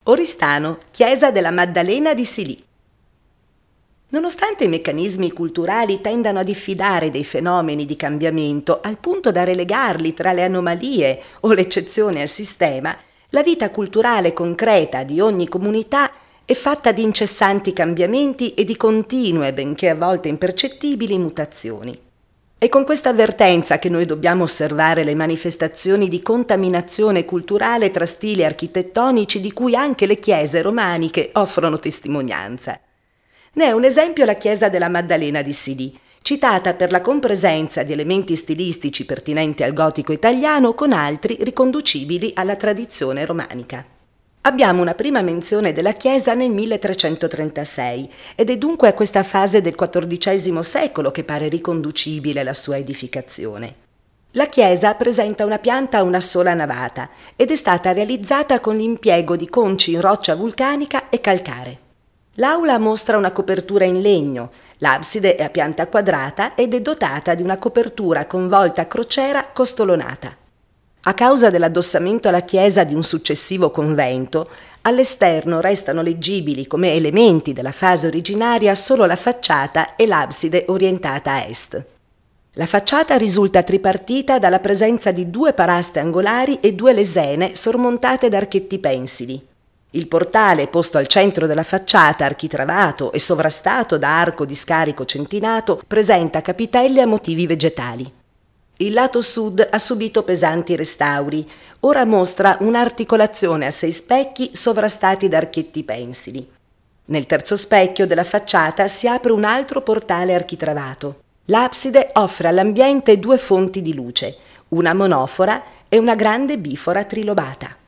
Oristano, chiesa della Maddalena di Silì. Nonostante i meccanismi culturali tendano a diffidare dei fenomeni di cambiamento al punto da relegarli tra le anomalie o le eccezioni al sistema, la vita culturale concreta di ogni comunità è fatta di incessanti cambiamenti e di continue, benché a volte impercettibili, mutazioni. È con questa avvertenza che noi dobbiamo osservare le manifestazioni di contaminazione culturale tra stili architettonici di cui anche le chiese romaniche offrono testimonianza. Ne è un esempio la chiesa della Maddalena di Silì, citata per la compresenza di elementi stilistici pertinenti al gotico italiano con altri riconducibili alla tradizione romanica. Abbiamo una prima menzione della chiesa nel 1336 ed è dunque a questa fase del XIV secolo che pare riconducibile la sua edificazione. La chiesa presenta una pianta a una sola navata ed è stata realizzata con l'impiego di conci in roccia vulcanica e calcare. L'aula mostra una copertura in legno, l'abside è a pianta quadrata ed è dotata di una copertura con volta a crociera costolonata. A causa dell'addossamento alla chiesa di un successivo convento, all'esterno restano leggibili come elementi della fase originaria solo la facciata e l'abside orientata a est. La facciata risulta tripartita dalla presenza di 2 paraste angolari e 2 lesene sormontate da archetti pensili. Il portale, posto al centro della facciata, architravato e sovrastato da arco di scarico centinato, presenta capitelli a motivi vegetali. Il lato sud ha subito pesanti restauri, ora mostra un'articolazione a 6 specchi sovrastati da archetti pensili. Nel terzo specchio della facciata si apre un altro portale architravato. L'abside offre all'ambiente 2 fonti di luce, una monofora e una grande bifora trilobata.